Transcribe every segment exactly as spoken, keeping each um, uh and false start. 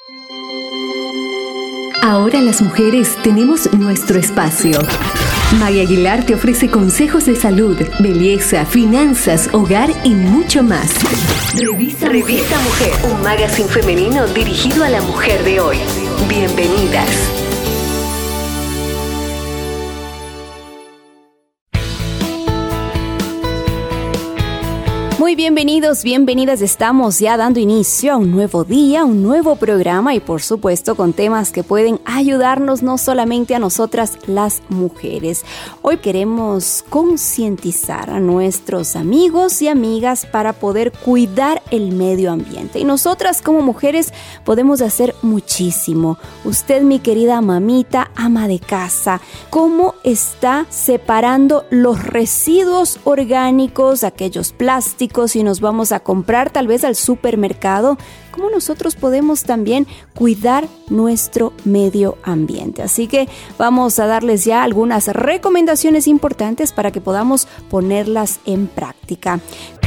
Ahora las mujeres tenemos nuestro espacio. Maya Aguilar te ofrece consejos de salud, belleza, finanzas, hogar y mucho más. Revista, Revista Mujer, un magazine femenino dirigido a la mujer de hoy. Bienvenidas. Muy bienvenidos, bienvenidas. Estamos ya dando inicio a un nuevo día, un nuevo programa y por supuesto con temas que pueden ayudarnos no solamente a nosotras las mujeres. Hoy queremos concientizar a nuestros amigos y amigas para poder cuidar el medio ambiente. Y nosotras como mujeres podemos hacer muchísimo. Usted, mi querida mamita, ama de casa, ¿cómo está separando los residuos orgánicos, aquellos plásticos? Si nos vamos a comprar tal vez al supermercado, ¿cómo nosotros podemos también cuidar nuestro medio ambiente? Así que vamos a darles ya algunas recomendaciones importantes para que podamos ponerlas en práctica.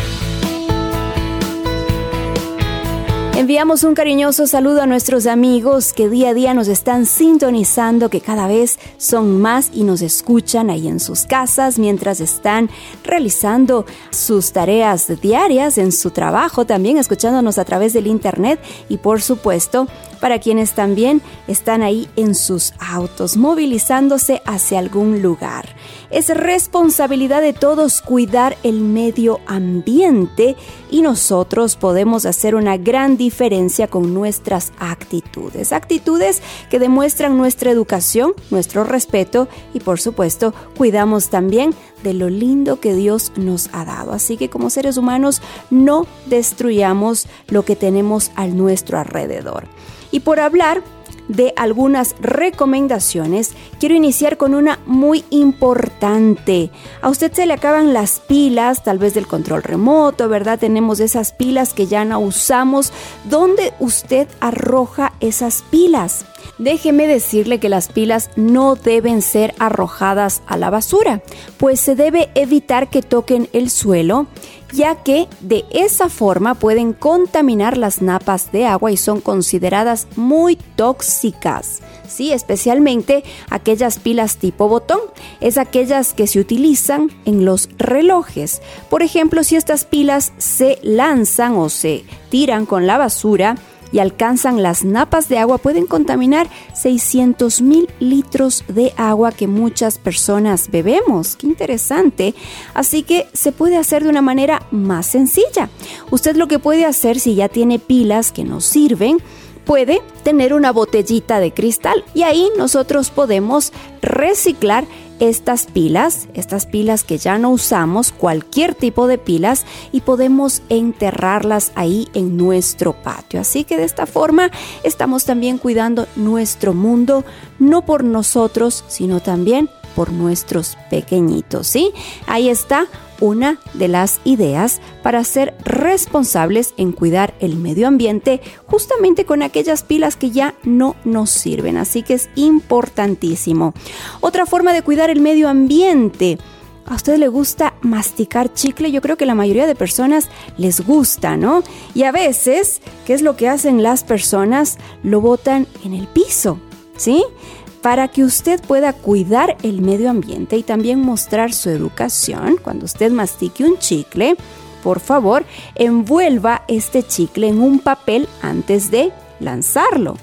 Enviamos un cariñoso saludo a nuestros amigos que día a día nos están sintonizando, que cada vez son más y nos escuchan ahí en sus casas mientras están realizando sus tareas diarias en su trabajo, también escuchándonos a través del internet y por supuesto para quienes también están ahí en sus autos, movilizándose hacia algún lugar. Es responsabilidad de todos cuidar el medio ambiente y nosotros podemos hacer una gran diferencia con nuestras actitudes. Actitudes que demuestran nuestra educación, nuestro respeto y por supuesto cuidamos también de lo lindo que Dios nos ha dado. Así que como seres humanos no destruyamos lo que tenemos a nuestro alrededor. Y por hablar de algunas recomendaciones, quiero iniciar con una muy importante. A usted se le acaban las pilas, tal vez del control remoto, ¿verdad? Tenemos esas pilas que ya no usamos. ¿Dónde usted arroja esas pilas? Déjeme decirle que las pilas no deben ser arrojadas a la basura, pues se debe evitar que toquen el suelo, ya que de esa forma pueden contaminar las napas de agua y son consideradas muy tóxicas. Sí, especialmente aquellas pilas tipo botón, es aquellas que se utilizan en los relojes. Por ejemplo, si estas pilas se lanzan o se tiran con la basura y alcanzan las napas de agua, pueden contaminar seiscientos mil litros de agua que muchas personas bebemos. ¡Qué interesante! Así que se puede hacer de una manera más sencilla. Usted lo que puede hacer, si ya tiene pilas que no sirven, puede tener una botellita de cristal y ahí nosotros podemos reciclar estas pilas, estas pilas que ya no usamos, cualquier tipo de pilas, y podemos enterrarlas ahí en nuestro patio. Así que de esta forma estamos también cuidando nuestro mundo, no por nosotros, sino también por nuestros pequeñitos, ¿sí? Ahí está una de las ideas para ser responsables en cuidar el medio ambiente, justamente con aquellas pilas que ya no nos sirven. Así que es importantísimo. Otra forma de cuidar el medio ambiente. ¿A usted le gusta masticar chicle? Yo creo que la mayoría de personas les gusta, ¿no? Y a veces, ¿qué es lo que hacen las personas? Lo botan en el piso, ¿sí? Para que usted pueda cuidar el medio ambiente y también mostrar su educación, cuando usted mastique un chicle, por favor, envuelva este chicle en un papel antes de lanzarlo.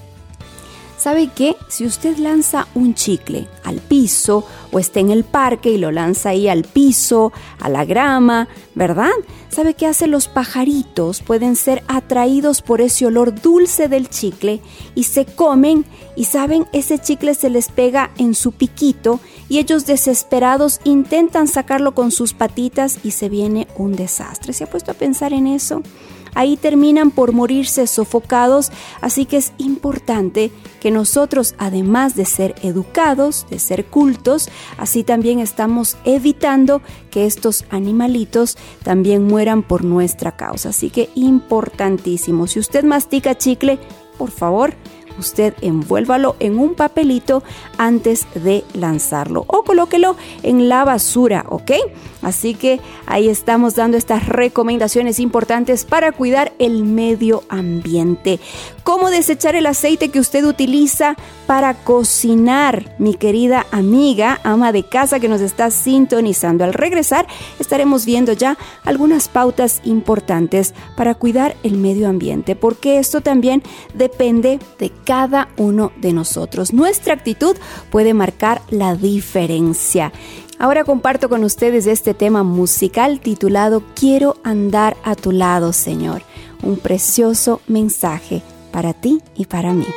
¿Sabe qué? Si usted lanza un chicle al piso o está en el parque y lo lanza ahí al piso, a la grama, ¿verdad? ¿Sabe qué hacen los pajaritos? Pueden ser atraídos por ese olor dulce del chicle y se comen y, ¿saben? Ese chicle se les pega en su piquito y ellos desesperados intentan sacarlo con sus patitas y se viene un desastre. ¿Se ha puesto a pensar en eso? Ahí terminan por morirse sofocados, así que es importante que nosotros, además de ser educados, de ser cultos, así también estamos evitando que estos animalitos también mueran por nuestra causa. Así que importantísimo, si usted mastica chicle, por favor, usted envuélvalo en un papelito antes de lanzarlo o colóquelo en la basura, ¿ok? Así que ahí estamos dando estas recomendaciones importantes para cuidar el medio ambiente. cómo desechar el aceite que usted utiliza para cocinar, mi querida amiga, ama de casa que nos está sintonizando. Al regresar estaremos viendo ya algunas pautas importantes para cuidar el medio ambiente, porque esto también depende de cada uno de nosotros. Nuestra actitud puede marcar la diferencia. Ahora comparto con ustedes este tema musical titulado Quiero andar a tu lado, Señor. Un precioso mensaje para ti y para mí.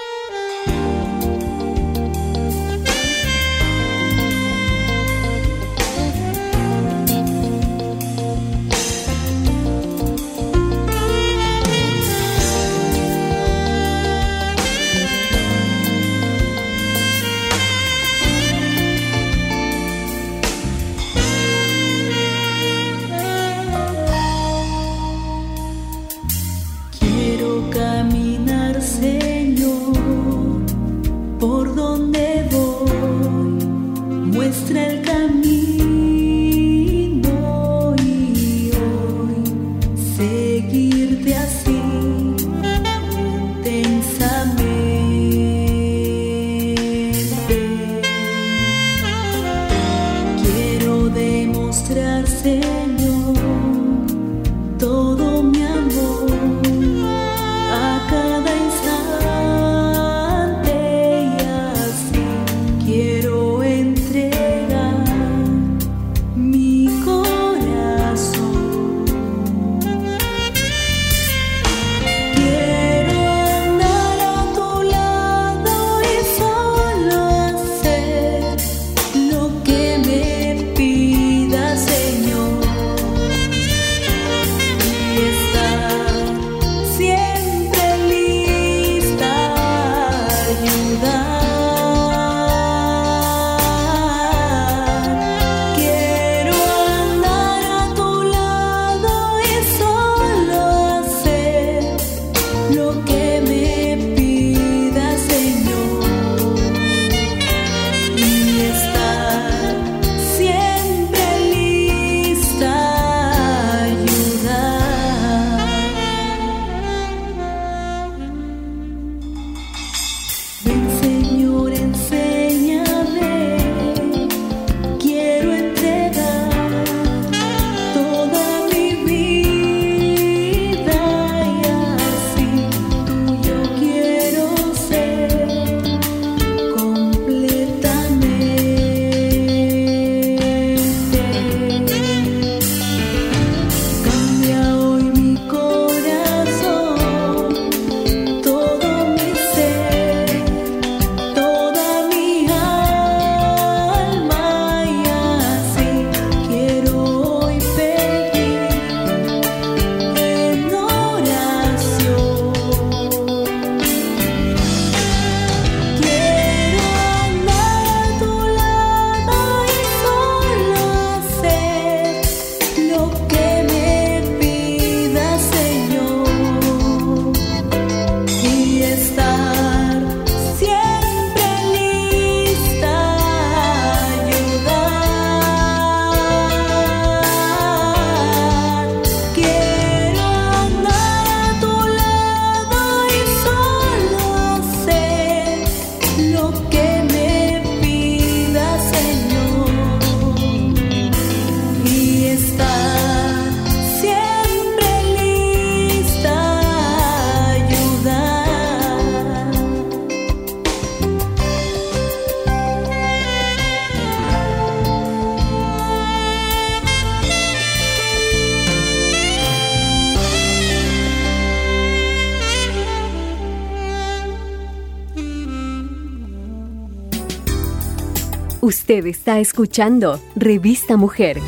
Usted está escuchando Revista Mujer.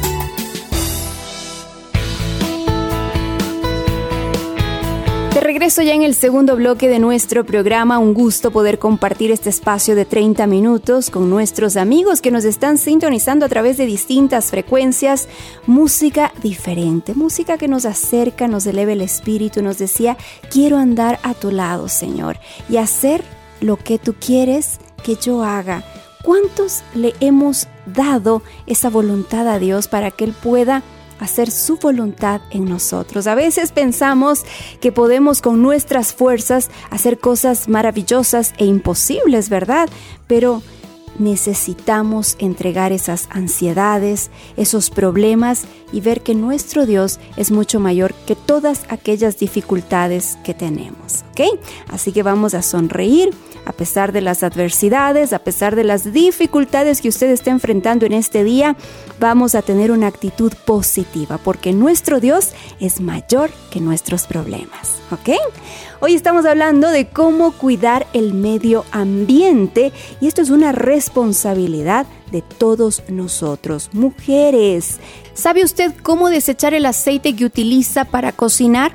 De regreso ya en el segundo bloque de nuestro programa, un gusto poder compartir este espacio de treinta minutos con nuestros amigos que nos están sintonizando a través de distintas frecuencias, música diferente, música que nos acerca, nos eleva el espíritu, nos decía, quiero andar a tu lado, Señor, y hacer lo que tú quieres que yo haga. ¿Cuántos le hemos dado esa voluntad a Dios para que Él pueda hacer su voluntad en nosotros. A veces pensamos que podemos con nuestras fuerzas hacer cosas maravillosas e imposibles, ¿verdad? Pero necesitamos entregar esas ansiedades, esos problemas y ver que nuestro Dios es mucho mayor que todas aquellas dificultades que tenemos, ¿ok? Así que vamos a sonreír a pesar de las adversidades, a pesar de las dificultades que usted está enfrentando en este día. Vamos a tener una actitud positiva porque nuestro Dios es mayor que nuestros problemas, ¿ok? Hoy estamos hablando de cómo cuidar el medio ambiente y esto es una responsabilidad de todos nosotros, mujeres. ¿Sabe usted cómo desechar el aceite que utiliza para cocinar?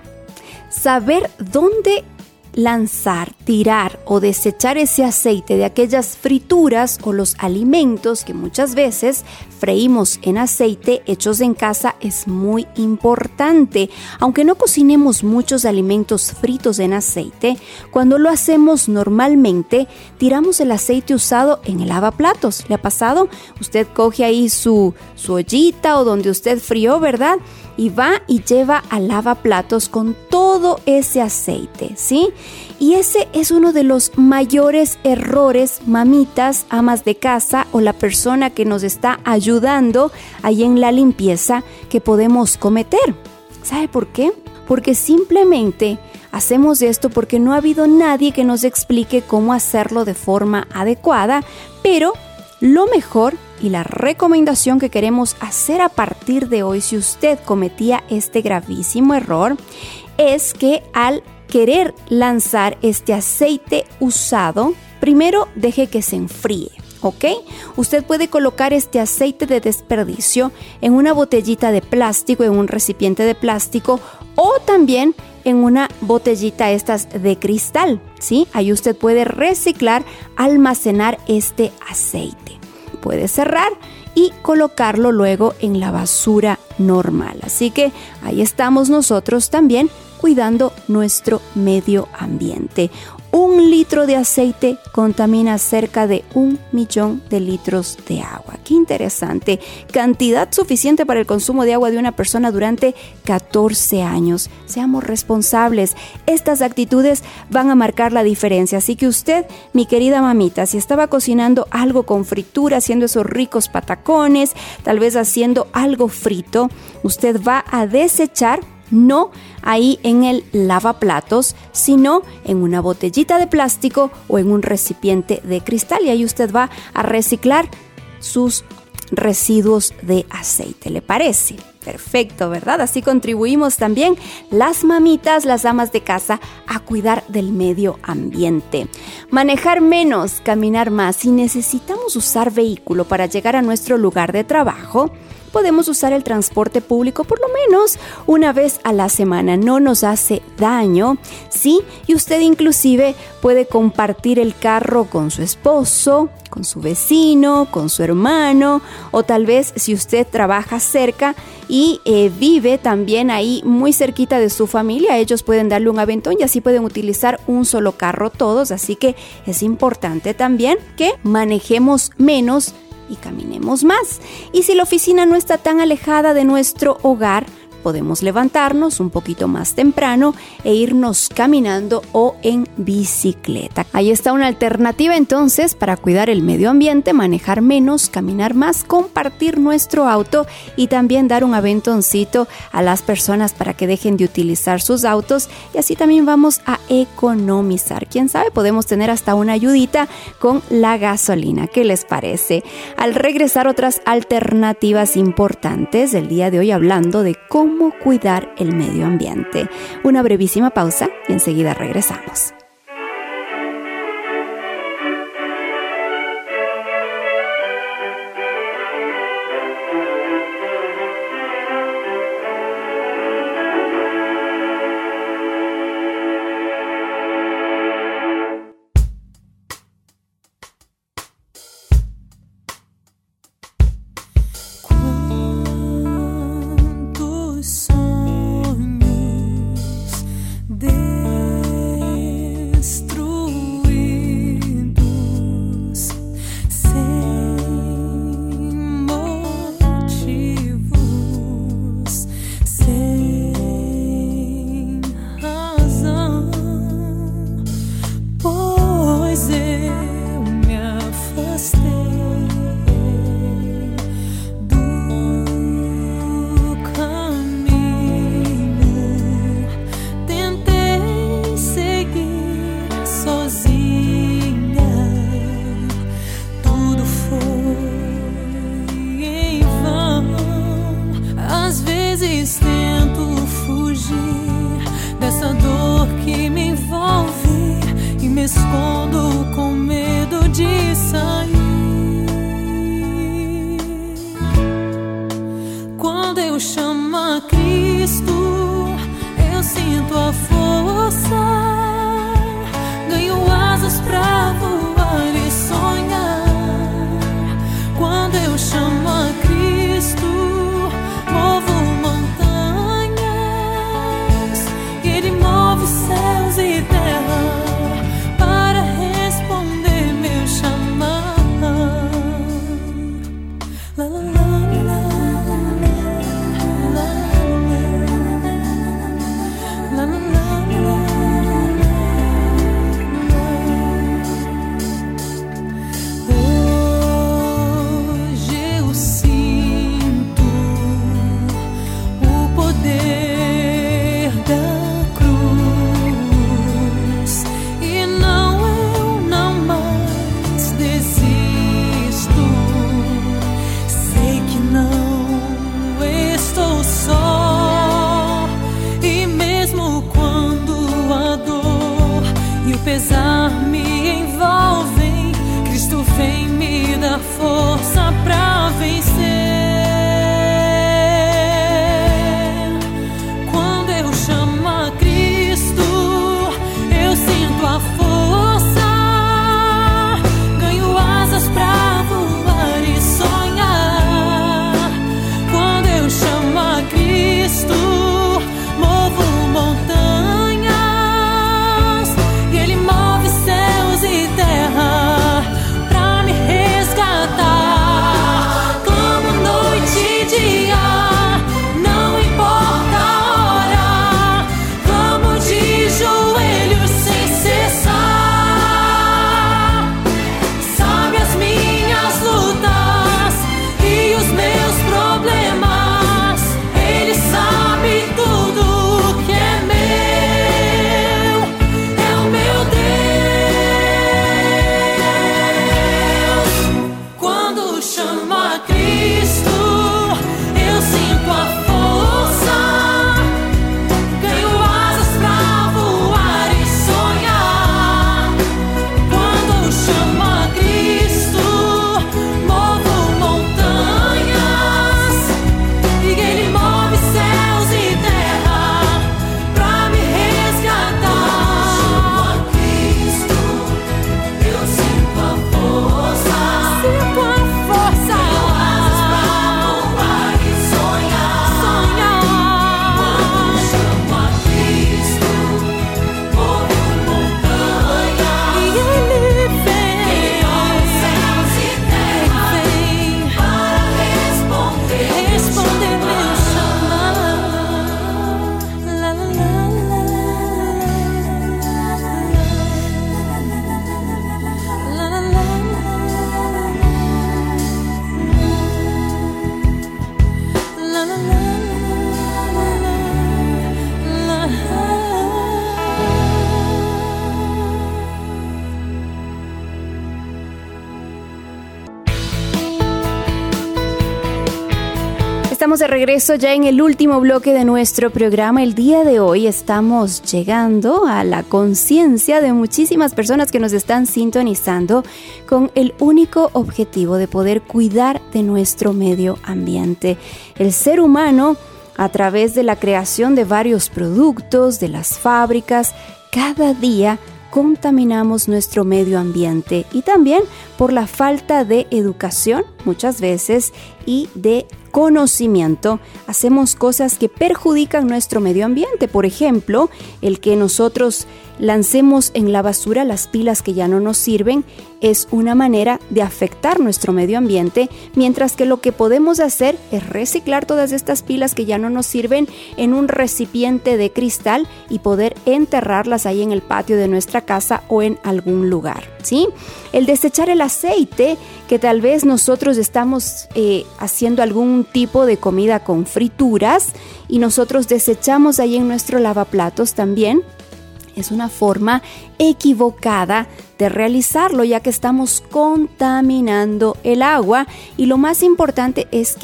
Saber dónde lanzar, tirar o desechar ese aceite de aquellas frituras o los alimentos que muchas veces freímos en aceite hechos en casa es muy importante. Aunque no cocinemos muchos alimentos fritos en aceite, cuando lo hacemos normalmente, tiramos el aceite usado en el lavaplatos. ¿Le ha pasado? Usted coge ahí su, su ollita o donde usted frió, ¿verdad? Y va y lleva al lavaplatos con todo ese aceite, ¿sí? Y ese es uno de los mayores errores, mamitas, amas de casa o la persona que nos está ayudando ahí en la limpieza que podemos cometer. ¿Sabe por qué? Porque simplemente hacemos esto porque no ha habido nadie que nos explique cómo hacerlo de forma adecuada, pero lo mejor y la recomendación que queremos hacer a partir de hoy, si usted cometía este gravísimo error, es que al querer lanzar este aceite usado, primero deje que se enfríe, ¿ok? Usted puede colocar este aceite de desperdicio en una botellita de plástico, en un recipiente de plástico o también en una botellita estas de cristal, ¿sí? Ahí usted puede reciclar, almacenar este aceite. Puede cerrar y colocarlo luego en la basura normal. Así que ahí estamos nosotros también cuidando nuestro medio ambiente. Un litro de aceite contamina cerca de un millón de litros de agua. ¡Qué interesante! Cantidad suficiente para el consumo de agua de una persona durante catorce años. Seamos responsables. Estas actitudes van a marcar la diferencia. Así que usted, mi querida mamita, si estaba cocinando algo con fritura, haciendo esos ricos patacones, tal vez haciendo algo frito, usted va a desechar, no ahí en el lavaplatos, sino en una botellita de plástico o en un recipiente de cristal y ahí usted va a reciclar sus residuos de aceite. ¿Le parece? Perfecto, ¿verdad? Así contribuimos también las mamitas, las amas de casa, a cuidar del medio ambiente. Manejar menos, caminar más. Si necesitamos usar vehículo para llegar a nuestro lugar de trabajo, podemos usar el transporte público por lo menos una vez a la semana. No nos hace daño, ¿sí? Y usted inclusive puede compartir el carro con su esposo, con su vecino, con su hermano, o tal vez si usted trabaja cerca y eh, vive también ahí muy cerquita de su familia, ellos pueden darle un aventón y así pueden utilizar un solo carro todos. Así que es importante también que manejemos menos y caminemos más. Y si la oficina no está tan alejada de nuestro hogar, podemos levantarnos un poquito más temprano e irnos caminando o en bicicleta. Ahí está una alternativa entonces para cuidar el medio ambiente, manejar menos, caminar más, compartir nuestro auto y también dar un aventoncito a las personas para que dejen de utilizar sus autos y así también vamos a economizar. Quién sabe, podemos tener hasta una ayudita con la gasolina. ¿Qué les parece? Al regresar, otras alternativas importantes del día de hoy hablando de cómo Cómo cuidar el medio ambiente. Una brevísima pausa y enseguida regresamos. Sonhos de escondo com medo de sair. Quando eu chamo a Cristo, eu sinto a força, ganho asas pra voar e sonhar. Quando eu chamo a Cristo, movo montanhas, e Ele move céus e terra para responder meu chamar. La, la, la. Pesar me envolvem, Cristo vem me dar força pra vencer. Quando eu chamo a Cristo, eu sinto a força, ganho asas pra voar e sonhar. Quando eu chamo a Cristo, movo montanhas, pra me resgatar. Clamo noite e dia, não importa a hora. Clamo de joelhos sem cessar. Sabe as minhas lutas e os meus problemas. Ele sabe tudo que é meu, é o meu Deus. Estamos de regreso ya en el último bloque de nuestro programa. El día de hoy estamos llegando a la conciencia de muchísimas personas que nos están sintonizando con el único objetivo de poder cuidar de nuestro medio ambiente. El ser humano, a través de la creación de varios productos, de las fábricas, cada día contaminamos nuestro medio ambiente, y también por la falta de educación muchas veces y de conocimiento hacemos cosas que perjudican nuestro medio ambiente. Por ejemplo, el que nosotros lancemos en la basura las pilas que ya no nos sirven es una manera de afectar nuestro medio ambiente, mientras que lo que podemos hacer es reciclar todas estas pilas que ya no nos sirven en un recipiente de cristal y poder enterrarlas ahí en el patio de nuestra casa o en algún lugar, ¿sí? El desechar el aceite, que tal vez nosotros estamos eh, haciendo algún tipo de comida con frituras y nosotros desechamos ahí en nuestro lavaplatos también, es una forma equivocada de realizarlo, ya que estamos contaminando el agua, y lo más importante es que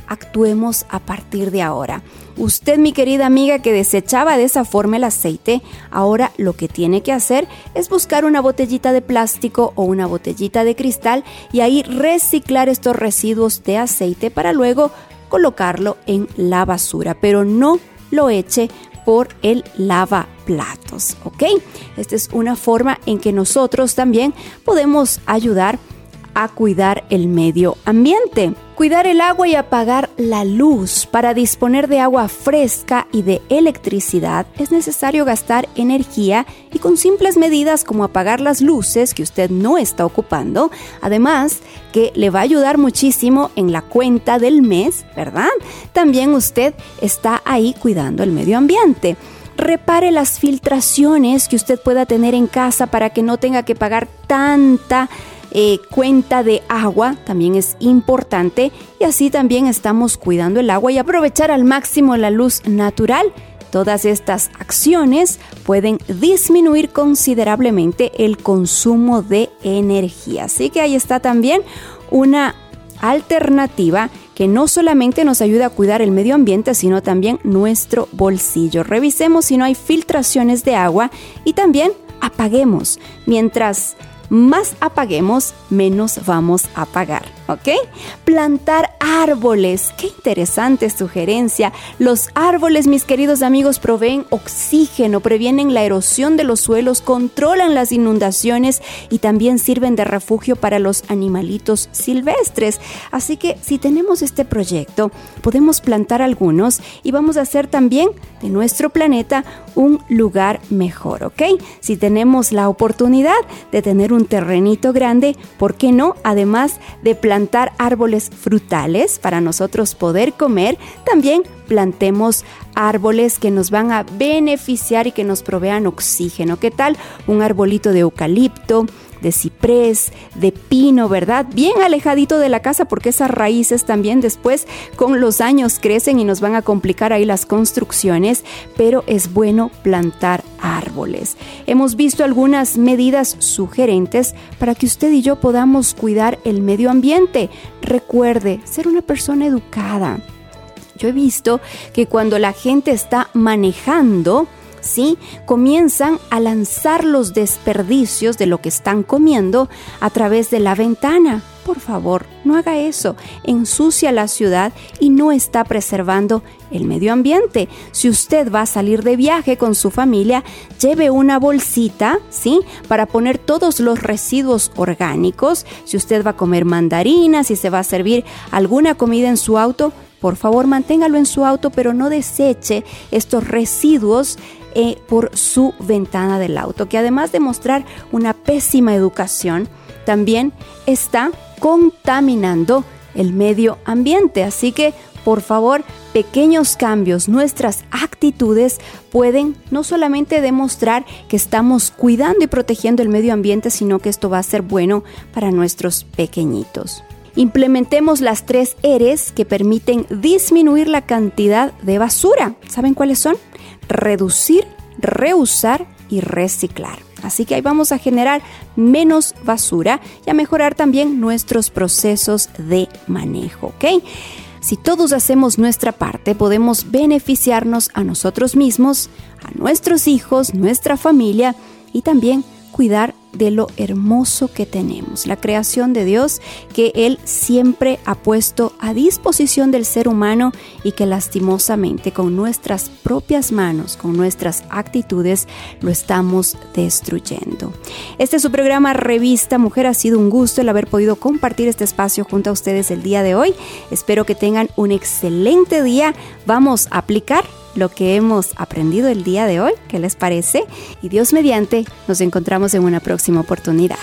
actuemos a partir de ahora. Usted, mi querida amiga, que desechaba de esa forma el aceite, ahora lo que tiene que hacer es buscar una botellita de plástico o una botellita de cristal y ahí reciclar estos residuos de aceite para luego colocarlo en la basura, pero no lo eche por el lavaplatos, ¿ok? Esta es una forma en que nosotros también podemos ayudar a cuidar el medio ambiente. Cuidar el agua y apagar la luz. Para disponer de agua fresca y de electricidad es necesario gastar energía y con simples medidas como apagar las luces que usted no está ocupando, además que le va a ayudar muchísimo en la cuenta del mes, ¿verdad? También usted está ahí cuidando el medio ambiente. Repare las filtraciones que usted pueda tener en casa para que no tenga que pagar tanta Eh, cuenta de agua, también es importante, y así también estamos cuidando el agua y aprovechar al máximo la luz natural. Todas estas acciones pueden disminuir considerablemente el consumo de energía. Así que ahí está también una alternativa que no solamente nos ayuda a cuidar el medio ambiente, sino también nuestro bolsillo. Revisemos si no hay filtraciones de agua y también apaguemos. Mientras más apaguemos, menos vamos a pagar, ¿ok? Plantar árboles. Qué interesante sugerencia. Los árboles, mis queridos amigos, proveen oxígeno, previenen la erosión de los suelos, controlan las inundaciones y también sirven de refugio para los animalitos silvestres. Así que si tenemos este proyecto, podemos plantar algunos y vamos a hacer también de nuestro planeta un lugar mejor, ¿ok? Si tenemos la oportunidad de tener un terrenito grande, ¿por qué no? Además de plantar árboles frutales para nosotros poder comer, también plantemos árboles que nos van a beneficiar y que nos provean oxígeno. ¿Qué tal? Un arbolito de eucalipto, de ciprés, de pino, ¿verdad? Bien alejadito de la casa porque esas raíces también después con los años crecen y nos van a complicar ahí las construcciones, pero es bueno plantar árboles. Hemos visto algunas medidas sugerentes para que usted y yo podamos cuidar el medio ambiente. Recuerde, ser una persona educada. Yo he visto que cuando la gente está manejando, ¿sí?, comienzan a lanzar los desperdicios de lo que están comiendo a través de la ventana. Por favor, no haga eso. Ensucia la ciudad y no está preservando el medio ambiente. Si usted va a salir de viaje con su familia, lleve una bolsita, ¿sí?, para poner todos los residuos orgánicos. Si usted va a comer mandarinas, si se va a servir alguna comida en su auto, por favor, manténgalo en su auto, pero no deseche estos residuos eh, por su ventana del auto, que además de mostrar una pésima educación, también está contaminando el medio ambiente. Así que, por favor, pequeños cambios, nuestras actitudes pueden no solamente demostrar que estamos cuidando y protegiendo el medio ambiente, sino que esto va a ser bueno para nuestros pequeñitos. Implementemos las tres R's que permiten disminuir la cantidad de basura. ¿Saben cuáles son? Reducir, reusar y reciclar. Así que ahí vamos a generar menos basura y a mejorar también nuestros procesos de manejo, ¿ok? Si todos hacemos nuestra parte, podemos beneficiarnos a nosotros mismos, a nuestros hijos, nuestra familia y también cuidar de lo hermoso que tenemos, la creación de Dios que Él siempre ha puesto a disposición del ser humano y que lastimosamente con nuestras propias manos, con nuestras actitudes, lo estamos destruyendo. Este es su programa Revista Mujer. Ha sido un gusto el haber podido compartir este espacio junto a ustedes el día de hoy. Espero que tengan un excelente día. Vamos a aplicar lo que hemos aprendido el día de hoy. ¿Qué les parece? Y Dios mediante, nos encontramos en una próxima oportunidad.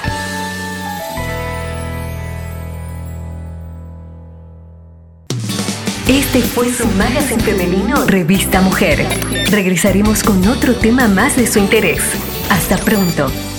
Este fue su magazine femenino Revista Mujer. Regresaremos con otro tema más de su interés. Hasta pronto.